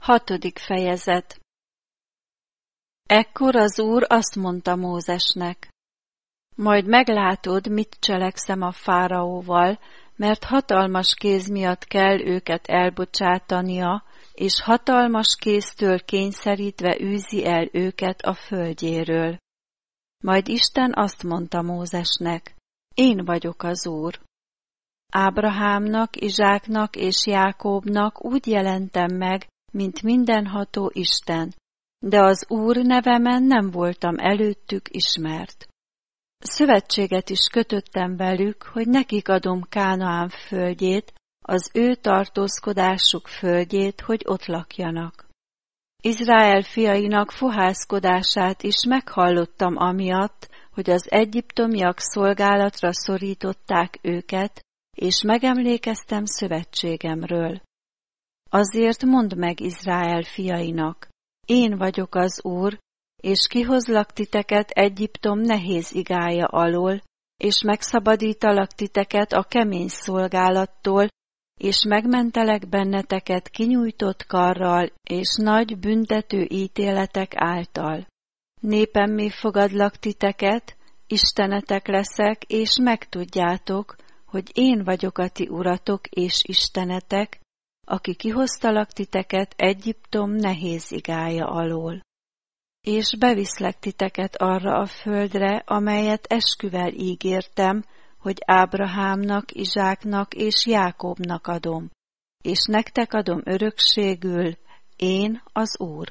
6. fejezet. Ekkor az Úr azt mondta Mózesnek: Majd meglátod, mit cselekszem a fáraóval, mert hatalmas kéz miatt kell őket elbocsátania, és hatalmas kéztől kényszerítve űzi el őket a földjéről. Majd Isten azt mondta Mózesnek: Én vagyok az Úr. Ábrahámnak, Izsáknak és Jákóbnak úgy jelentem meg, mint mindenható Isten, de az Úr nevemen nem voltam előttük ismert. Szövetséget is kötöttem velük, hogy nekik adom Kánaán földjét, az ő tartózkodásuk földjét, hogy ott lakjanak. Izrael fiainak fohászkodását is meghallottam amiatt, hogy az egyiptomiak szolgálatra szorították őket, és megemlékeztem szövetségemről. Azért mondd meg Izrael fiainak: Én vagyok az Úr, és kihozlak titeket Egyiptom nehéz igája alól, és megszabadítalak titeket a kemény szolgálattól, és megmentelek benneteket kinyújtott karral és nagy büntető ítéletek által. Népemmé fogadlak titeket, istenetek leszek, és megtudjátok, hogy én vagyok a ti uratok és istenetek, aki kihoztalak titeket Egyiptom nehéz igája alól. És beviszlek titeket arra a földre, amelyet esküvel ígértem, hogy Ábrahámnak, Izsáknak és Jákóbnak adom, és nektek adom örökségül, én az Úr.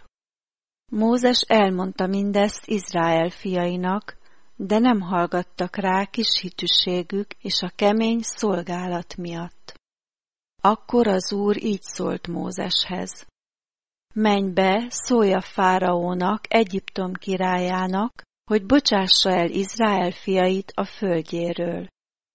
Mózes elmondta mindezt Izrael fiainak, de nem hallgattak rá kis hitűségük és a kemény szolgálat miatt. Akkor az Úr így szólt Mózeshez: Menj be, szólj a fáraónak, Egyiptom királyának, hogy bocsássa el Izrael fiait a földjéről.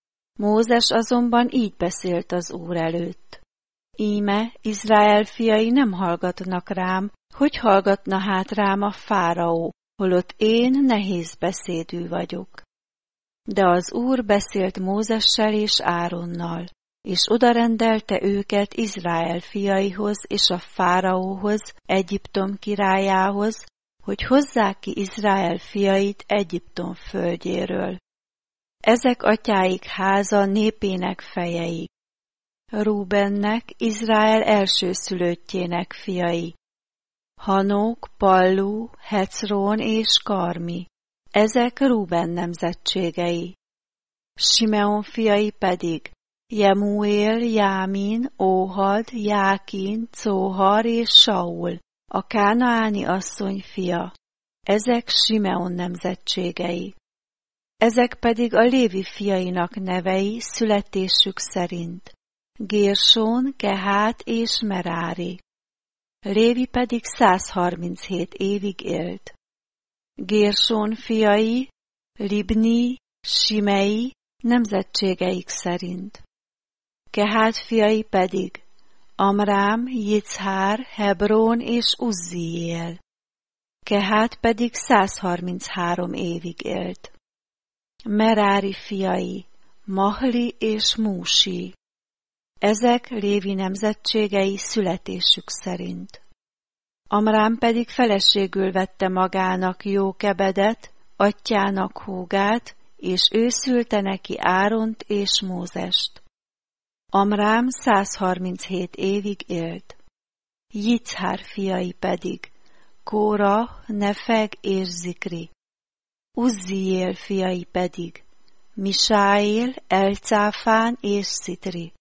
Mózes azonban így beszélt az Úr előtt: Íme, Izrael fiai nem hallgatnak rám, hogy hallgatna hát rám a fáraó, holott én nehéz beszédű vagyok. De az Úr beszélt Mózessel és Áronnal, és odarendelte őket Izrael fiaihoz és a fáraóhoz, Egyiptom királyához, hogy hozzák ki Izrael fiait Egyiptom földjéről. Ezek atyáik háza népének fejei. Rúbennek, Izrael elsőszülöttjének fiai. Hanók, Pallú, Hecrón és Karmi. Ezek Rúben nemzetségei. Simeon fiai pedig Jemuél, Jámin, Óhad, Jákin, Cóhar és Saul, a kánaáni asszony fia. Ezek Simeon nemzetségei. Ezek pedig a Lévi fiainak nevei születésük szerint: Gérsón, Kehát és Merári. Lévi pedig 137 évig élt. Gérsón fiai, Libni, Simei nemzetségeik szerint. Kehát fiai pedig Amrám, Jicchár, Hebrón és Uzziél. Kehát pedig 133 évig élt. Merári fiai Mahli és Músi. Ezek Lévi nemzetségei születésük szerint. Amrám pedig feleségül vette magának Jókebedet, atyjának húgát, és ő szülte neki Áront és Mózest. Amrám 137 évig élt. Jicchár fiai pedig Kórah, Nefeg és Zikri. Uzziél fiai pedig Misáél, Elcáfán és Szitri.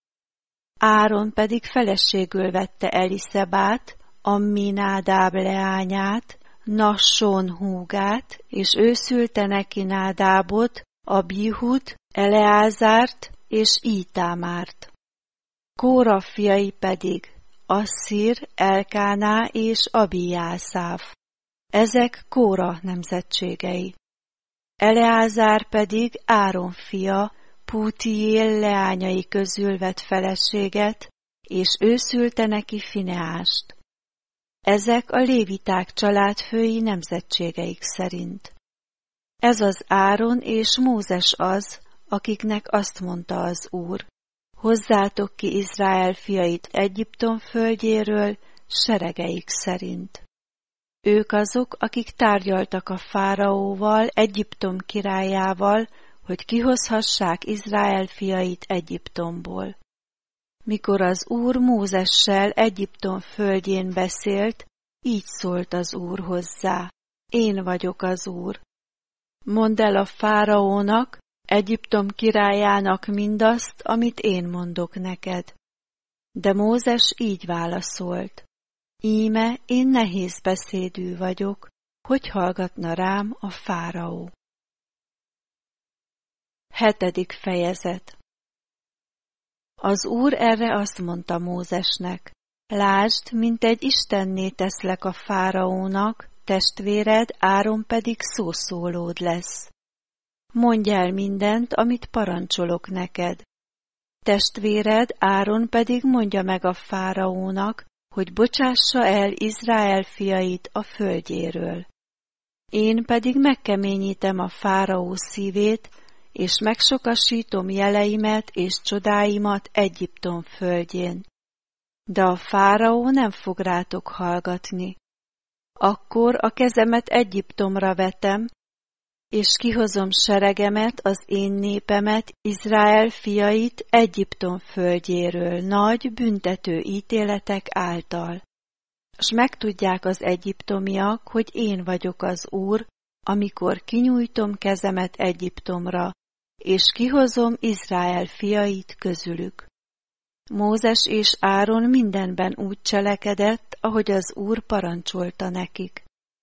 Áron pedig feleségül vette Eliszebát, Amminádáb leányát, Nassón húgát, és ő szülte neki Nádábot, Abihut, Eleázárt és Ítámárt. Kórah fiai pedig Asszír, Elkáná és Abijászáf. Ezek Kórah nemzetségei. Eleázár pedig Áron fia, Pútiél leányai közül vett feleséget, és ő szülte neki Fineást. Ezek a léviták családfői nemzetségeik szerint. Ez az Áron és Mózes az, akiknek azt mondta az Úr: Hozzátok ki Izrael fiait Egyiptom földjéről, seregeik szerint. Ők azok, akik tárgyaltak a fáraóval, Egyiptom királyával, hogy kihozhassák Izrael fiait Egyiptomból. Mikor az Úr Mózessel Egyiptom földjén beszélt, így szólt az Úr hozzá: Én vagyok az Úr. Mondd el a fáraónak, Egyiptom királyának mindazt, amit én mondok neked. De Mózes így válaszolt: Íme én nehéz beszédű vagyok, hogy hallgatna rám a fáraó. 7. fejezet. Az Úr erre azt mondta Mózesnek: Lásd, mint egy istenné teszlek a fáraónak, testvéred Áron pedig szószólód lesz. Mondj el mindent, amit parancsolok neked. Testvéred Áron pedig mondja meg a fáraónak, hogy bocsássa el Izrael fiait a földjéről. Én pedig megkeményítem a fáraó szívét, és megsokasítom jeleimet és csodáimat Egyiptom földjén. De a fáraó nem fog rátok hallgatni. Akkor a kezemet Egyiptomra vetem, és kihozom seregemet, az én népemet, Izrael fiait Egyiptom földjéről nagy büntető ítéletek által. S megtudják az egyiptomiak, hogy én vagyok az Úr, amikor kinyújtom kezemet Egyiptomra, és kihozom Izrael fiait közülük. Mózes és Áron mindenben úgy cselekedett, ahogy az Úr parancsolta nekik.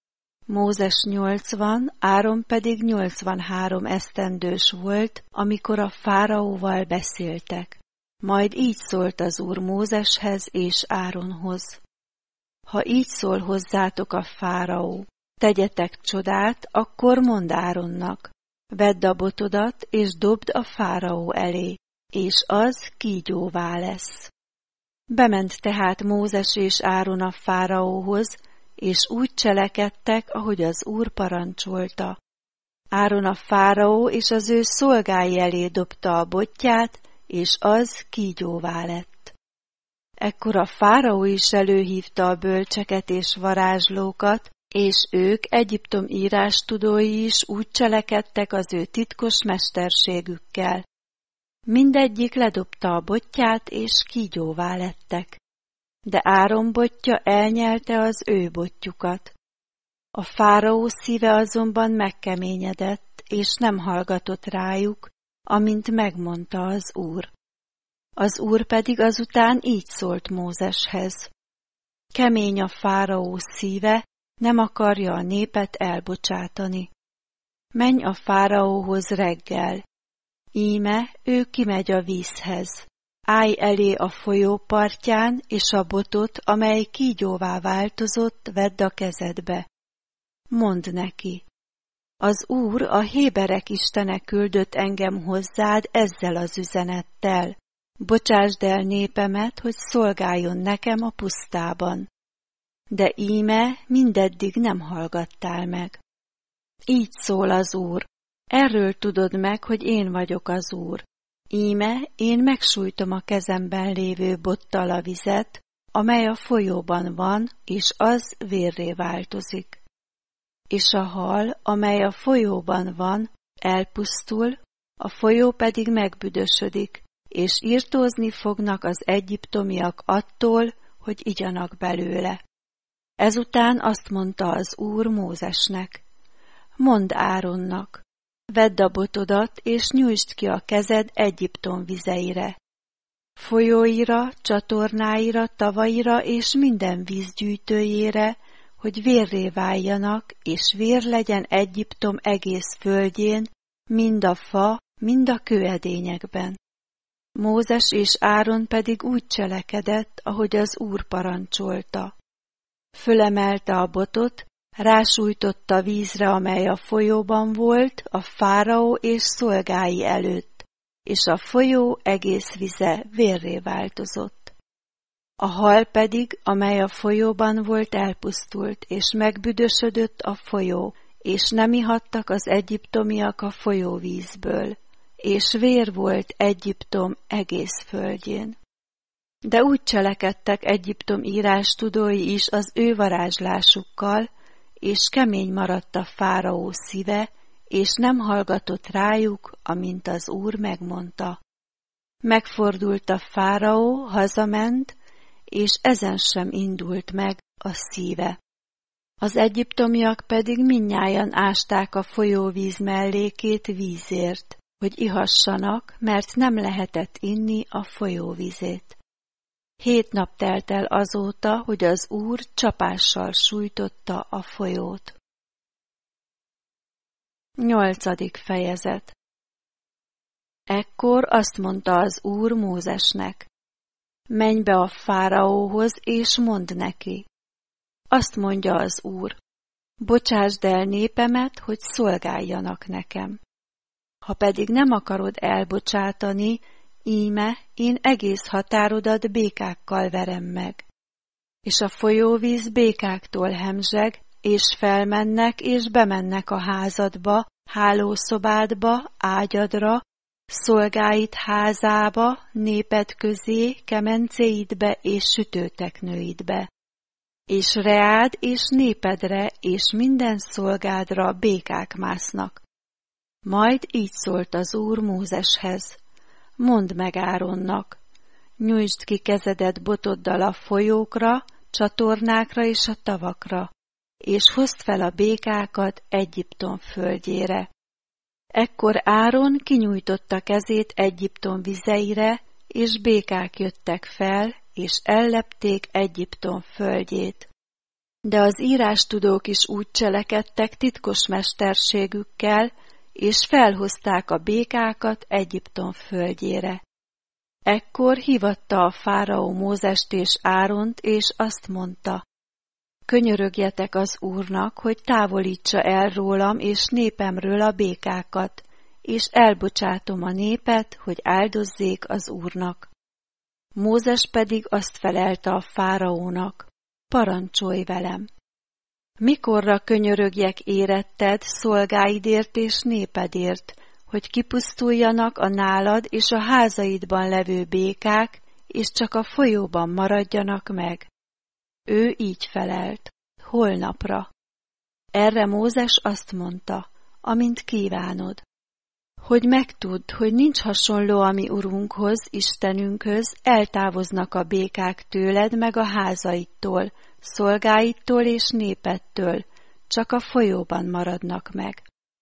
Mózes 80, Áron pedig 83 esztendős volt, amikor a fáraóval beszéltek. Majd így szólt az Úr Mózeshez és Áronhoz: Ha így szól hozzátok a fáraó, tegyetek csodát, akkor mondd Áronnak: Vedd a botodat, és dobd a fáraó elé, és az kígyóvá lesz. Bement tehát Mózes és Áron a fáraóhoz, és úgy cselekedtek, ahogy az Úr parancsolta. Áron a fáraó és az ő szolgái elé dobta a botját, és az kígyóvá lett. Ekkor a fáraó is előhívta a bölcseket és varázslókat, és ők, Egyiptom írástudói is úgy cselekedtek az ő titkos mesterségükkel. Mindegyik ledobta a botját, és kígyóvá lettek. De Áron botja elnyelte az ő botjukat. A fáraó szíve azonban megkeményedett, és nem hallgatott rájuk, amint megmondta az Úr. Az Úr pedig azután így szólt Mózeshez: Kemény a fáraó szíve, nem akarja a népet elbocsátani. Menj a fáraóhoz reggel. Íme ő kimegy a vízhez. Állj elé a folyó partján, és a botot, amely kígyóvá változott, vedd a kezedbe. Mondd neki: Az Úr, a héberek istene küldött engem hozzád ezzel az üzenettel: Bocsásd el népemet, hogy szolgáljon nekem a pusztában. De íme mindeddig nem hallgattál meg. Így szól az Úr: Erről tudod meg, hogy én vagyok az Úr. Íme én megsújtom a kezemben lévő bottal a vizet, amely a folyóban van, és az vérré változik. És a hal, amely a folyóban van, elpusztul, a folyó pedig megbüdösödik, és irtózni fognak az egyiptomiak attól, hogy igyanak belőle. Ezután azt mondta az Úr Mózesnek: Mondd Áronnak: Vedd a botodat, és nyújtsd ki a kezed Egyiptom vizeire. Folyóira, csatornáira, tavaira és minden vízgyűjtőjére, hogy vérré váljanak, és vér legyen Egyiptom egész földjén, mind a fa, mind a kőedényekben. Mózes és Áron pedig úgy cselekedett, ahogy az Úr parancsolta. Fölemelte a botot, rásújtotta vízre, amely a folyóban volt, a fáraó és szolgái előtt, és a folyó egész vize vérré változott. A hal pedig, amely a folyóban volt, elpusztult, és megbüdösödött a folyó, és nem ihattak az egyiptomiak a folyóvízből, és vér volt Egyiptom egész földjén. De úgy cselekedtek Egyiptom írástudói is az ő varázslásukkal, és kemény maradt a fáraó szíve, és nem hallgatott rájuk, amint az Úr megmondta. Megfordult a fáraó, hazament, és ezen sem indult meg a szíve. Az egyiptomiak pedig mindnyájan ásták a folyóvíz mellékét vízért, hogy ihassanak, mert nem lehetett inni a folyóvizét. 7 nap telt el azóta, hogy az Úr csapással sújtotta a folyót. 8. fejezet. Ekkor azt mondta az Úr Mózesnek: menj be a fáraóhoz, és mondd neki. Azt mondja az Úr: bocsásd el népemet, hogy szolgáljanak nekem. Ha pedig nem akarod elbocsátani, íme én egész határodat békákkal verem meg. És a folyóvíz békáktól hemzseg, és felmennek és bemennek a házadba, hálószobádba, ágyadra, szolgáid házába, néped közé, kemencéidbe és sütőteknőidbe. És reád és népedre és minden szolgádra békák másznak. Majd így szólt az Úr Mózeshez: mondd meg Áronnak, nyújtsd ki kezedet botoddal a folyókra, csatornákra és a tavakra, és hozd fel a békákat Egyiptom földjére. Ekkor Áron kinyújtotta kezét Egyiptom vizeire, és békák jöttek fel, és ellepték Egyiptom földjét. De az írástudók is úgy cselekedtek titkos mesterségükkel, és felhozták a békákat Egyiptom földjére. Ekkor hívatta a fáraó Mózest és Áront, és azt mondta: könyörögjetek az Úrnak, hogy távolítsa el rólam és népemről a békákat, és elbocsátom a népet, hogy áldozzék az Úrnak. Mózes pedig azt felelte a fáraónak: parancsolj velem! Mikorra könyörögjek éretted, szolgáidért és népedért, hogy kipusztuljanak a nálad és a házaidban levő békák, és csak a folyóban maradjanak meg? Ő így felelt: holnapra. Erre Mózes azt mondta: amint kívánod. Hogy megtudd, hogy nincs hasonló a mi Urunkhoz, Istenünkhöz, eltávoznak a békák tőled meg a házaidtól, szolgáidtól és népedtől, csak a folyóban maradnak meg.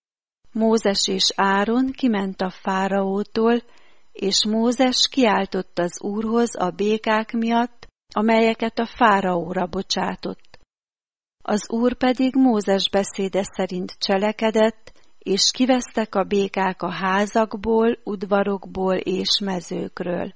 Mózes és Áron kiment a fáraótól, és Mózes kiáltott az Úrhoz a békák miatt, amelyeket a fáraóra bocsátott. Az Úr pedig Mózes beszéde szerint cselekedett, és kivesztek a békák a házakból, udvarokból és mezőkről.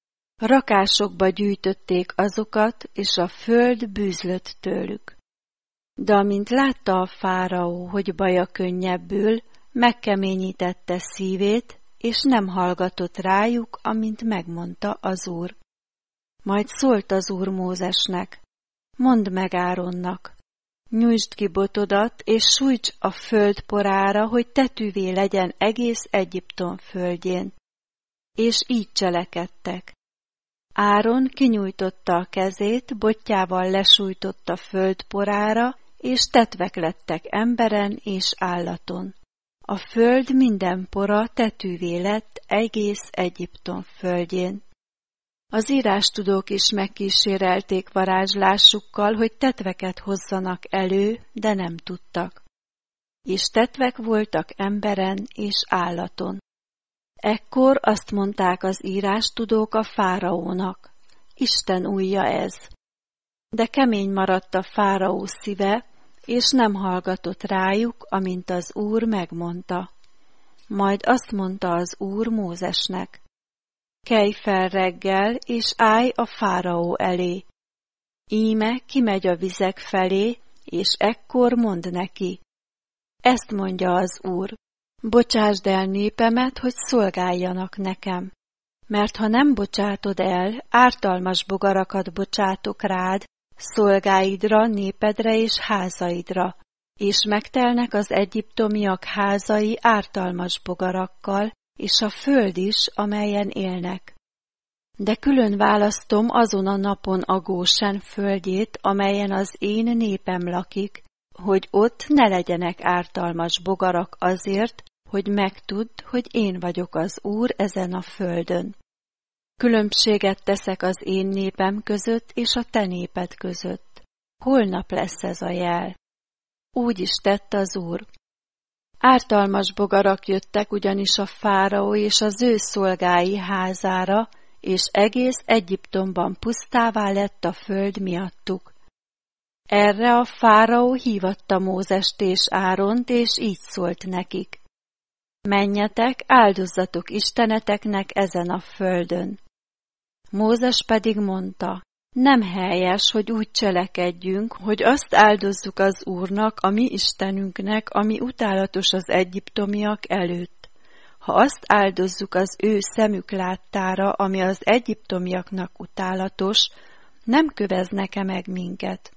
Rakásokba gyűjtötték azokat, és a föld bűzlött tőlük. De amint látta a fáraó, hogy baja könnyebbül, megkeményítette szívét, és nem hallgatott rájuk, amint megmondta az Úr. Majd szólt az Úr Mózesnek: mondd meg Áronnak, nyújtsd ki botodat, és sújts a föld porára, hogy tetűvé legyen egész Egyiptom földjén. És így cselekedtek. Áron kinyújtotta a kezét, botjával lesújtott a föld porára, és tetvek lettek emberen és állaton. A föld minden pora tetűvé lett egész Egyiptom földjén. Az írástudók is megkísérelték varázslásukkal, hogy tetveket hozzanak elő, de nem tudtak. És tetvek voltak emberen és állaton. Ekkor azt mondták az írástudók a fáraónak: Isten ujja ez. De kemény maradt a fáraó szíve, és nem hallgatott rájuk, amint az Úr megmondta. Majd azt mondta az Úr Mózesnek: kelj fel reggel, és állj a fáraó elé. Íme kimegy a vizek felé, és ekkor mondd neki: ezt mondja az Úr: bocsásd el népemet, hogy szolgáljanak nekem. Mert ha nem bocsátod el, ártalmas bogarakat bocsátok rád, szolgáidra, népedre és házaidra, és megtelnek az egyiptomiak házai ártalmas bogarakkal, és a föld is, amelyen élnek. De külön választom azon a napon a Gósen földjét, amelyen az én népem lakik, hogy ott ne legyenek ártalmas bogarak azért, hogy megtudd, hogy én vagyok az Úr ezen a földön. Különbséget teszek az én népem között és a te néped között. Holnap lesz ez a jel. Úgy is tett az Úr. Ártalmas bogarak jöttek ugyanis a fáraó és az ő szolgái házára, és egész Egyiptomban pusztává lett a föld miattuk. Erre a fáraó hívatta Mózest és Áront, és így szólt nekik: menjetek, áldozzatok isteneteknek ezen a földön. Mózes pedig mondta: nem helyes, hogy úgy cselekedjünk, hogy azt áldozzuk az Úrnak, a mi Istenünknek, ami utálatos az egyiptomiak előtt. Ha azt áldozzuk az ő szemük láttára, ami az egyiptomiaknak utálatos, nem köveznek-e meg minket?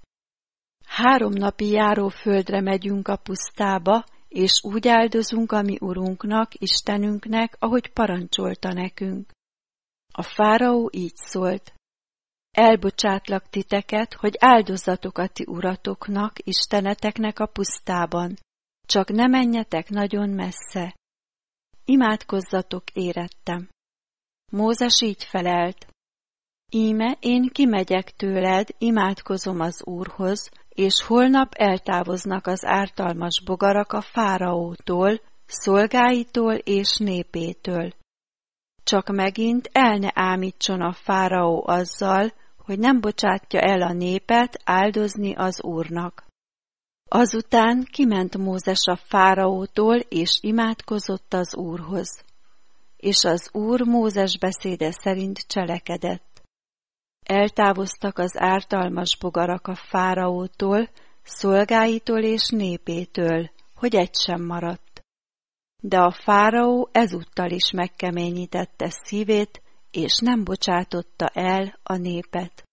3 napi járóföldre megyünk a pusztába, és úgy áldozunk a mi Urunknak, Istenünknek, ahogy parancsolta nekünk. A fáraó így szólt: elbocsátlak titeket, hogy áldozzatok a ti uratoknak, isteneteknek a pusztában, csak ne menjetek nagyon messze. Imádkozzatok érettem. Mózes így felelt: íme én kimegyek tőled, imádkozom az Úrhoz, és holnap eltávoznak az ártalmas bogarak a fáraótól, szolgáitól és népétől. Csak megint el ne ámítson a fáraó azzal, hogy nem bocsátja el a népet áldozni az Úrnak. Azután kiment Mózes a fáraótól, és imádkozott az Úrhoz. És az Úr Mózes beszéde szerint cselekedett. Eltávoztak az ártalmas bogarak a fáraótól, szolgáitól és népétől, hogy egy sem maradt. De a fáraó ezúttal is megkeményítette szívét, és nem bocsátotta el a népet.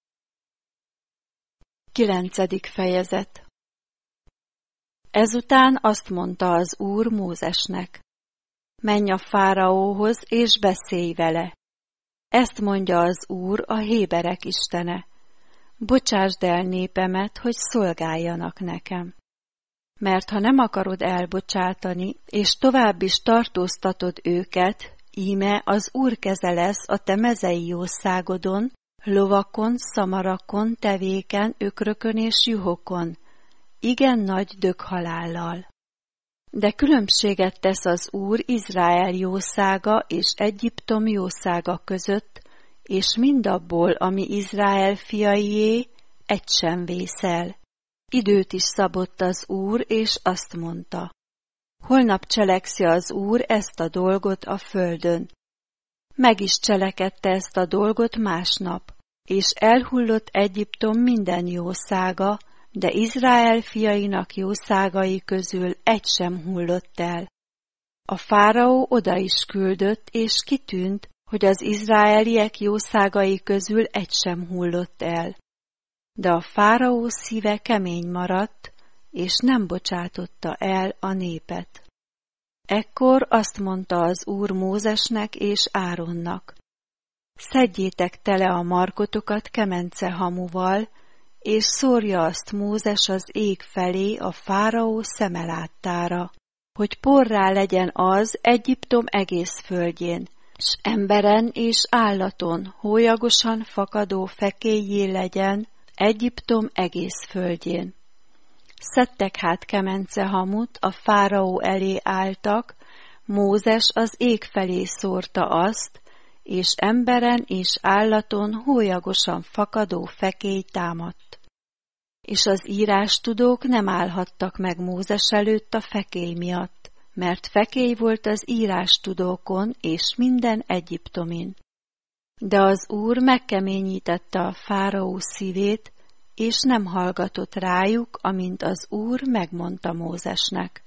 9. fejezet. Ezután azt mondta az Úr Mózesnek: menj a fáraóhoz, és beszélj vele. Ezt mondja az Úr, a héberek istene: bocsásd el népemet, hogy szolgáljanak nekem. Mert ha nem akarod elbocsátani, és tovább is tartóztatod őket, íme az Úr keze lesz a te mezei jószágodon, lovakon, szamarakon, tevéken, ökrökön és juhokon, igen nagy döghalállal. De különbséget tesz az Úr Izrael jószága és Egyiptom jószága között, és mindabból, ami Izrael fiaié, egy sem vészel. Időt is szabott az Úr, és azt mondta: holnap cselekszi az Úr ezt a dolgot a földön. Meg is cselekedte ezt a dolgot másnap, és elhullott Egyiptom minden jószága, de Izrael fiainak jószágai közül egy sem hullott el. A fáraó oda is küldött, és kitűnt, hogy az izraeliek jószágai közül egy sem hullott el. De a fáraó szíve kemény maradt, és nem bocsátotta el a népet. Ekkor azt mondta az Úr Mózesnek és Áronnak: szedjétek tele a markotokat kemence hamuval, és szórja azt Mózes az ég felé a fáraó szeme láttára, hogy porrá legyen az Egyiptom egész földjén, s emberen és állaton hólyagosan fakadó fekélyé legyen Egyiptom egész földjén. Szedtek hát kemence hamut, a fáraó elé álltak, Mózes az ég felé szórta azt, és emberen és állaton hólyagosan fakadó fekély támadt. És az írástudók nem állhattak meg Mózes előtt a fekély miatt, mert fekély volt az írástudókon és minden egyiptomin. De az Úr megkeményítette a fáraó szívét, és nem hallgatott rájuk, amint az Úr megmondta Mózesnek.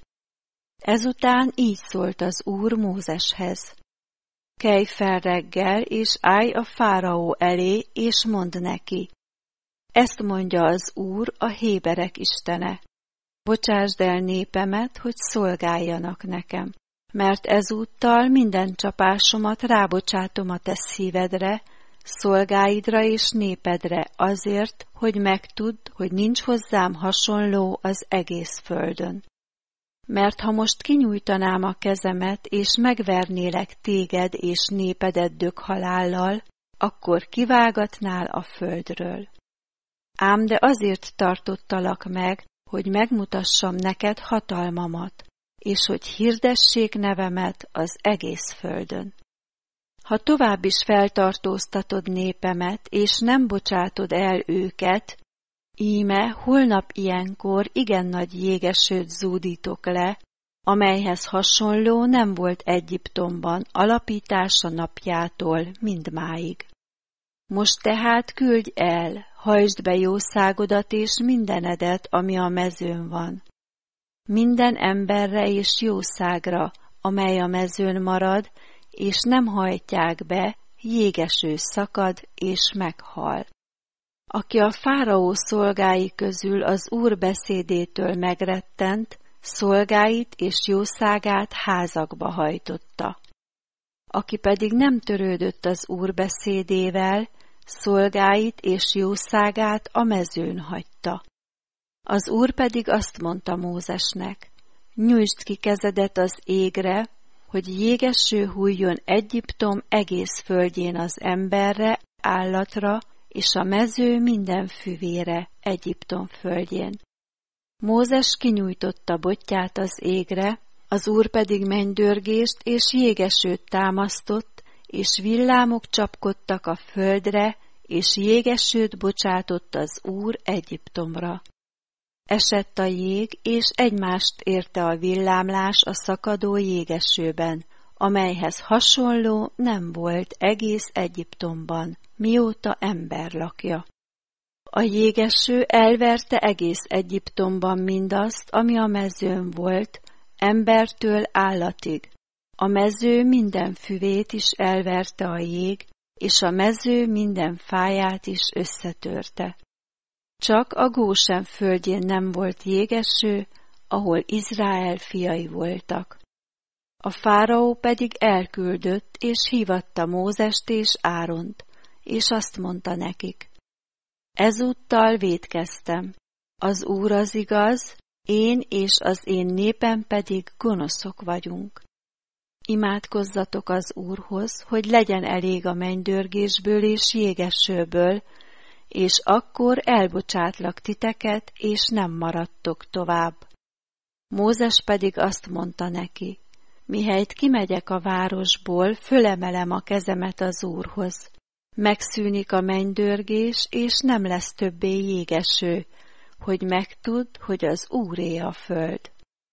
Ezután így szólt az Úr Mózeshez: kelj fel reggel, és állj a fáraó elé, és mondd neki: ezt mondja az Úr, a héberek istene: bocsásd el népemet, hogy szolgáljanak nekem, mert ezúttal minden csapásomat rábocsátom a te szívedre, szolgáidra és népedre azért, hogy megtudd, hogy nincs hozzám hasonló az egész földön. Mert ha most kinyújtanám a kezemet, és megvernélek téged és népedet döghalállal, akkor kivágatnál a földről. Ám de azért tartottalak meg, hogy megmutassam neked hatalmamat, és hogy hirdessék nevemet az egész földön. Ha tovább is feltartóztatod népemet, és nem bocsátod el őket, íme holnap ilyenkor igen nagy jégesőt zúdítok le, amelyhez hasonló nem volt Egyiptomban alapítása napjától mindmáig. Most tehát küldj el, hajtsd be jószágodat és mindenedet, ami a mezőn van. Minden emberre és jószágra, amely a mezőn marad, és nem hajtják be, jégeső szakad és meghal. Aki a fáraó szolgái közül az Úr beszédétől megrettent, szolgáit és jószágát házakba hajtotta. Aki pedig nem törődött az Úr beszédével, szolgáit és jószágát a mezőn hagyta. Az Úr pedig azt mondta Mózesnek, nyújtsd ki kezedet az égre, hogy jégeső hulljon Egyiptom egész földjén az emberre, állatra, és a mező minden füvére Egyiptom földjén. Mózes kinyújtotta botját az égre, az Úr pedig mennydörgést és jégesőt támasztott, és villámok csapkodtak a földre, és jégesőt bocsátott az Úr Egyiptomra. Esett a jég, és egymást érte a villámlás a szakadó jégesőben, amelyhez hasonló nem volt egész Egyiptomban, mióta ember lakja. A jégeső elverte egész Egyiptomban mindazt, ami a mezőn volt, embertől állatig. A mező minden füvét is elverte a jég, és a mező minden fáját is összetörte. Csak a Gósen földjén nem volt jégeső, ahol Izrael fiai voltak. A fáraó pedig elküldött, és hívatta Mózest és Áront, és azt mondta nekik, ezúttal vétkeztem, az Úr az igaz, én és az én népem pedig gonoszok vagyunk. Imádkozzatok az Úrhoz, hogy legyen elég a mennydörgésből és jégesőből, és akkor elbocsátlak titeket, és nem maradtok tovább. Mózes pedig azt mondta neki, mihelyt kimegyek a városból, fölemelem a kezemet az Úrhoz. Megszűnik a mennydörgés, és nem lesz többé jégeső, hogy megtudd, hogy az Úré a föld.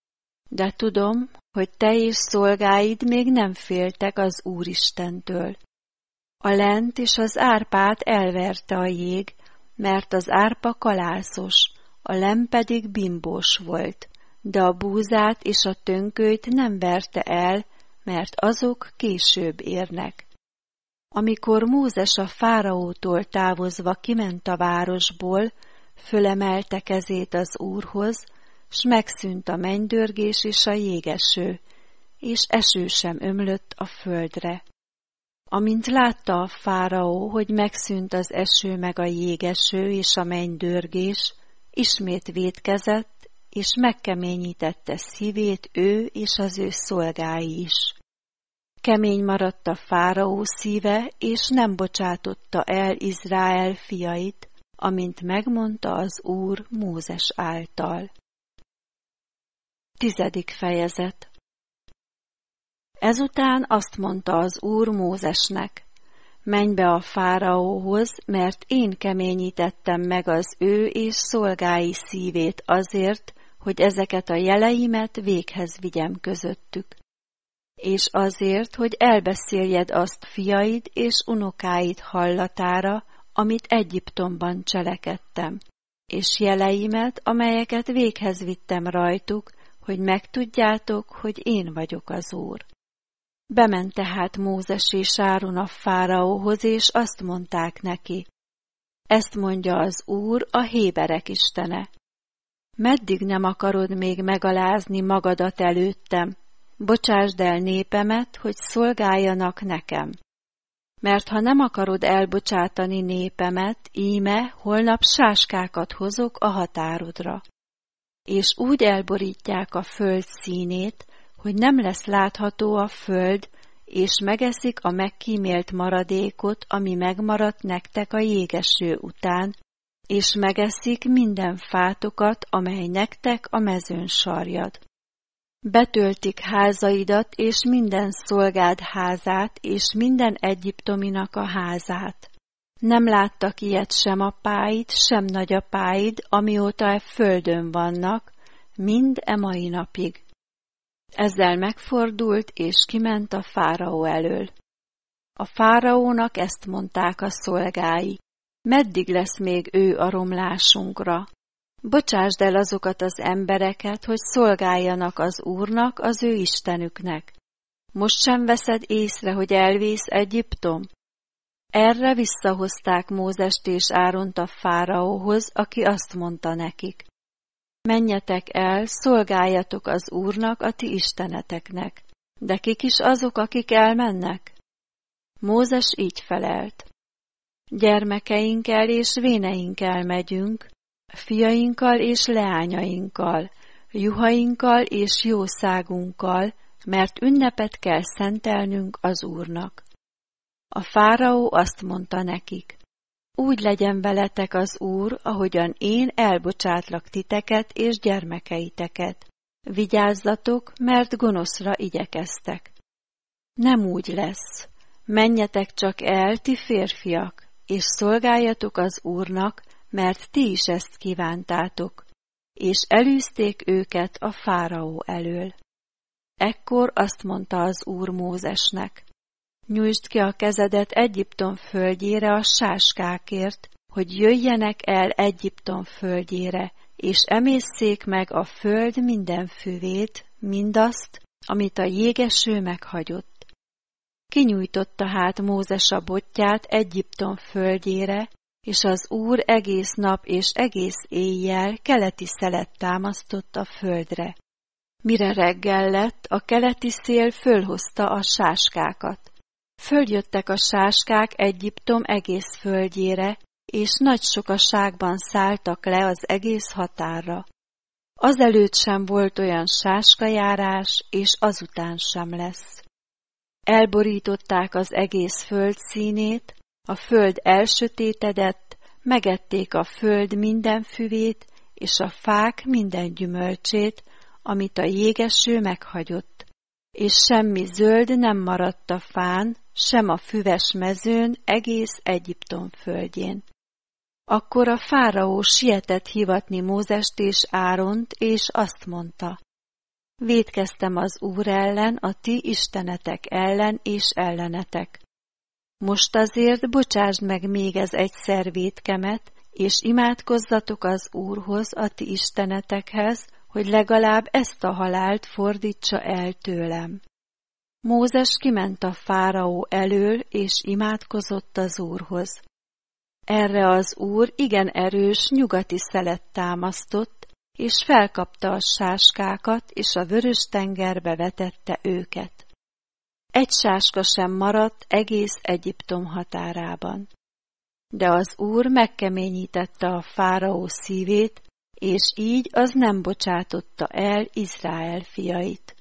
De tudom, hogy te és szolgáid még nem féltek az Úristentől. A lent és az árpát elverte a jég, mert az árpa kalászos, a lem pedig bimbós volt, de a búzát és a tönkölyt nem verte el, mert azok később érnek. Amikor Mózes a fáraótól távozva kiment a városból, fölemelte kezét az Úrhoz, s megszűnt a mennydörgés és a jégeső, és eső sem ömlött a földre. Amint látta a fáraó, hogy megszűnt az eső meg a jégeső és a mennydörgés, ismét vétkezett, és megkeményítette szívét ő és az ő szolgái is. Kemény maradt a fáraó szíve, és nem bocsátotta el Izrael fiait, amint megmondta az Úr Mózes által. 10. fejezet. Ezután azt mondta az Úr Mózesnek, menj be a fáraóhoz, mert én keményítettem meg az ő és szolgái szívét azért, hogy ezeket a jeleimet véghez vigyem közöttük. És azért, hogy elbeszéljed azt fiaid és unokáid hallatára, amit Egyiptomban cselekedtem, és jeleimet, amelyeket véghez vittem rajtuk, hogy megtudjátok, hogy én vagyok az Úr. Bement tehát Mózes és Áron a fáraóhoz, és azt mondták neki, ezt mondja az Úr, a héberek istene. Meddig nem akarod még megalázni magadat előttem? Bocsásd el népemet, hogy szolgáljanak nekem. mert ha nem akarod elbocsátani népemet, íme holnap sáskákat hozok a határodra. És úgy elborítják a föld színét, hogy nem lesz látható a föld, és megeszik a megkímélt maradékot, ami megmaradt nektek a jégeső után, és megeszik minden fátokat, amely nektek a mezőn sarjad. Betöltik házaidat, és minden szolgád házát, és minden egyiptominak a házát. Nem láttak ilyet sem apáid, sem nagyapáid, amióta e földön vannak, mind e mai napig. Ezzel megfordult, és kiment a fáraó elől. A fáraónak ezt mondták a szolgái: meddig lesz még ő a romlásunkra? Bocsásd el azokat az embereket, hogy szolgáljanak az Úrnak, az ő Istenüknek. Most sem veszed észre, hogy elvész Egyiptom? Erre visszahozták Mózest és Áront a fáraóhoz, aki azt mondta nekik: menjetek el, szolgáljatok az Úrnak, a ti isteneteknek. De kik is azok, akik elmennek? Mózes így felelt: gyermekeinkkel és véneinkkel megyünk, fiainkkal és leányainkkal, juhainkkal és jószágunkkal, mert ünnepet kell szentelnünk az Úrnak. A fáraó azt mondta nekik: úgy legyen veletek az Úr, ahogyan én elbocsátlak titeket és gyermekeiteket. Vigyázzatok, mert gonoszra igyekeztek. Nem úgy lesz. Menjetek csak el, ti férfiak, és szolgáljatok az Úrnak, mert ti is ezt kívántátok. És elűzték őket a fáraó elől. Ekkor azt mondta az Úr Mózesnek: nyújtsd ki a kezedet Egyiptom földjére a sáskákért, hogy jöjjenek el Egyiptom földjére, és emésszék meg a föld minden füvét, mindazt, amit a jégeső meghagyott. Kinyújtotta hát Mózes a botját Egyiptom földjére, és az Úr egész nap és egész éjjel keleti szelet támasztott a földre. Mire reggel lett, a keleti szél fölhozta a sáskákat. Följöttek a sáskák Egyiptom egész földjére, és nagy sokaságban szálltak le az egész határra. Azelőtt sem volt olyan sáskajárás, és azután sem lesz. Elborították az egész föld színét, a föld elsötétedett, megették a föld minden füvét, és a fák minden gyümölcsét, amit a jégeső meghagyott, és semmi zöld nem maradt a fán, sem a füves mezőn egész Egyiptom földjén. Akkor a fáraó sietett hivatni Mózest és Áront, és azt mondta: vétkeztem az Úr ellen, a ti istenetek ellen és ellenetek. Most azért bocsásd meg még ez egyszer vétkemet, és imádkozzatok az Úrhoz, a ti istenetekhez, hogy legalább ezt a halált fordítsa el tőlem. Mózes kiment a fáraó elől, és imádkozott az Úrhoz. Erre az Úr igen erős nyugati szelet támasztott, és felkapta a sáskákat, és a Vörös-tengerbe vetette őket. Egy sáska sem maradt egész Egyiptom határában. De az Úr megkeményítette a fáraó szívét, és így az nem bocsátotta el Izrael fiait.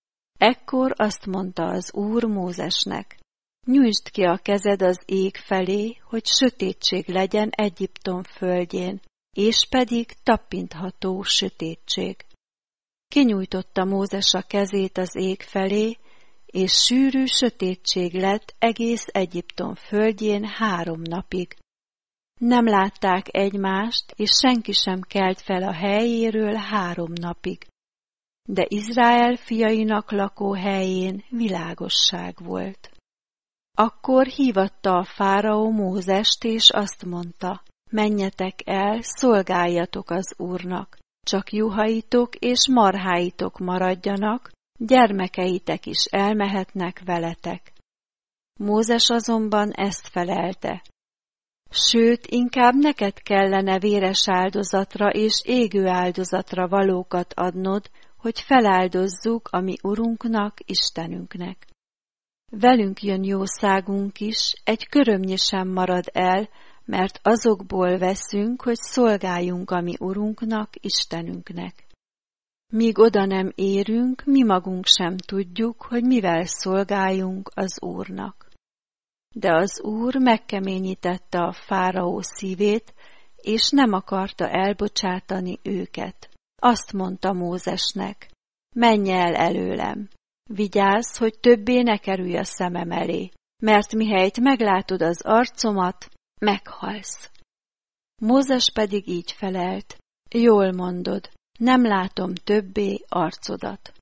Ekkor azt mondta az Úr Mózesnek: nyújtsd ki a kezed az ég felé, hogy sötétség legyen Egyiptom földjén, és pedig tappintható sötétség. Kinyújtotta Mózes a kezét az ég felé, és sűrű sötétség lett egész Egyiptom földjén 3 napig. Nem látták egymást, és senki sem kelt fel a helyéről 3 napig. De Izrael fiainak lakóhelyén világosság volt. Akkor hívatta a fáraó Mózest, és azt mondta: menjetek el, szolgáljatok az Úrnak, csak juhaitok és marháitok maradjanak, gyermekeitek is elmehetnek veletek. Mózes azonban ezt felelte: sőt, inkább neked kellene véres áldozatra és égő áldozatra valókat adnod, hogy feláldozzuk a mi Urunknak, Istenünknek. Velünk jön jószágunk is, egy körömnyi sem marad el, mert azokból veszünk, hogy szolgáljunk a mi Urunknak, Istenünknek. Míg oda nem érünk, mi magunk sem tudjuk, hogy mivel szolgáljunk az Úrnak. De az Úr megkeményítette a fáraó szívét, és nem akarta elbocsátani őket. Azt mondta Mózesnek, menj el előlem, vigyázz, hogy többé ne kerülj a szemem elé, mert mihelyt meglátod az arcomat, meghalsz. Mózes pedig így felelt, jól mondod, nem látom többé arcodat.